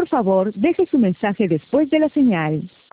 Por favor, deje su mensaje después de la señal.